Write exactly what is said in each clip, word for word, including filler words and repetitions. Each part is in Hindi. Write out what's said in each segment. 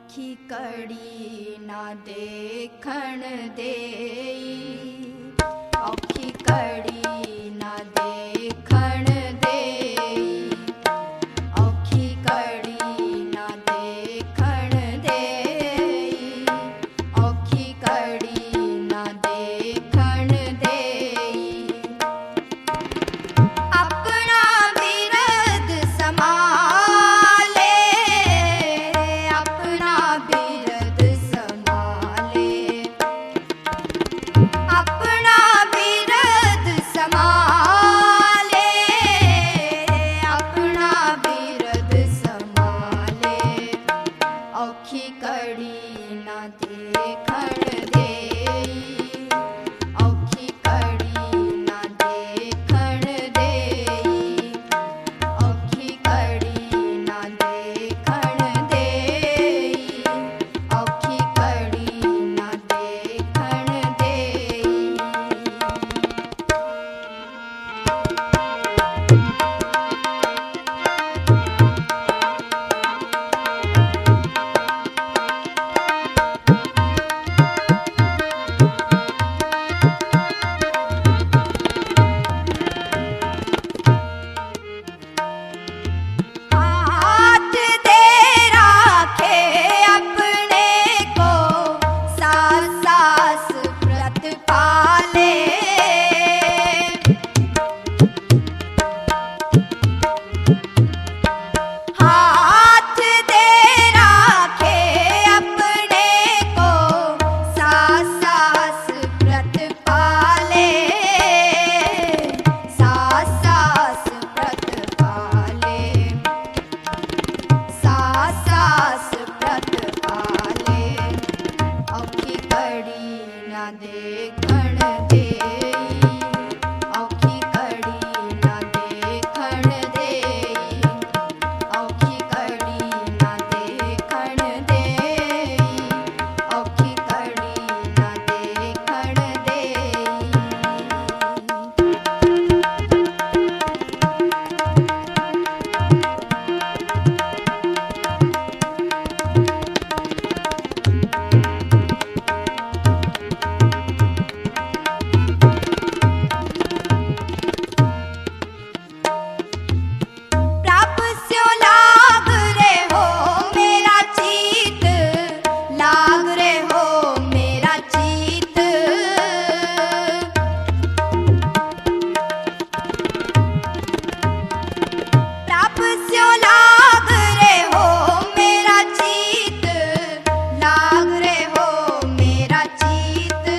औखी कड़ी ना देखण देई, औखी कड़ी ना देखण देई, औखी कड़ी ना देखण देई, औखी कड़ी ना देखण देई। अपना बिरद संभाले, अपना बिरद संभाले, अपना बिरद संभाले, अपना बिरद संभाले, औखी कड़ी ना देखण देई, औखी कड़ी ना देखण देई, औखी कड़ी ना देखण देई, औखी कड़ी ना देखण देई। हाथ दे राखे अपने को, सास सास व्रत पाले, हाथ दे राखे अपने को, सास सास व्रत पाले, सास सास व्रत पाले, सास सास व्रत पाले, औखी कड़ी ना देखण देई, औखी कड़ी ना देखण देई, औखी कड़ी ना देखण देई, औखी कड़ी ना देखण देई। प्रभ स्यों लाग रे हो मेरा चीत, लाग रे हो मेरा चीत, प्रभ स्यों लाग रे हो मेरा चीत, लाग रे हो मेरा चीत।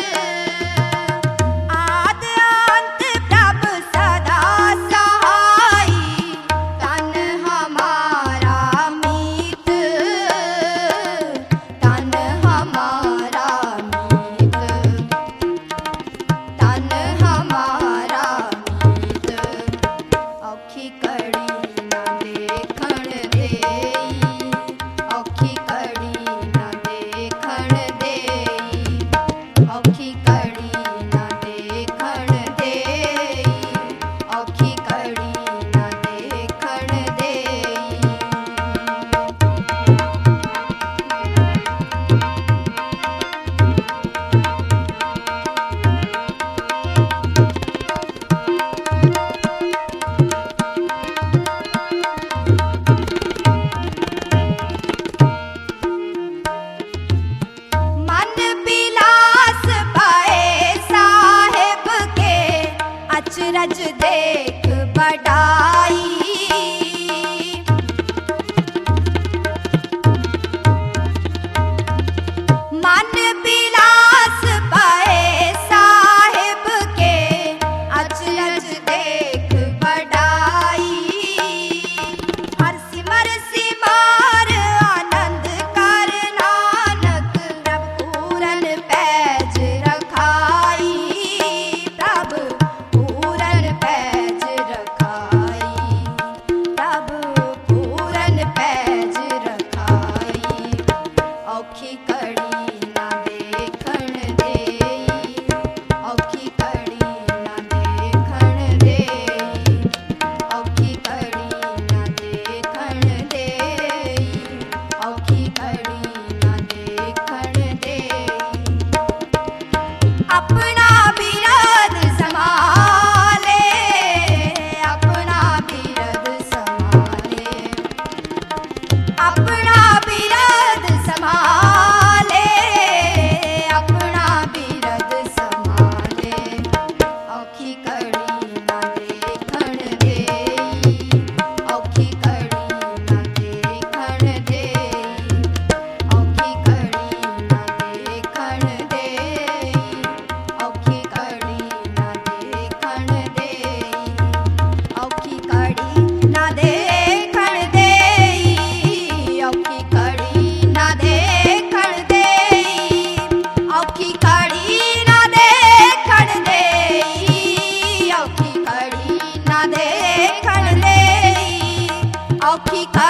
आद अंत प्रभ सदा सहाई, तन हमारा मीत, तन हमारा मीत, तन हमारा मीत, औखी कड़ी ना देखण देई, औखी कड़ी ना देखण देई, औखी कड़ी ना देखण देई, औखी कड़ी ना देखण देई। मन बिलास पाए साहेब के, अचरज देख बढ़ाई, मन बिलास पाए साहेब के, अचरज देख बढ़ाई। हर सिमर सिमार आनंद कर नानक, प्रभ पूरन पैज रखाई, प्रभ पूरन पैज रखाई, औखी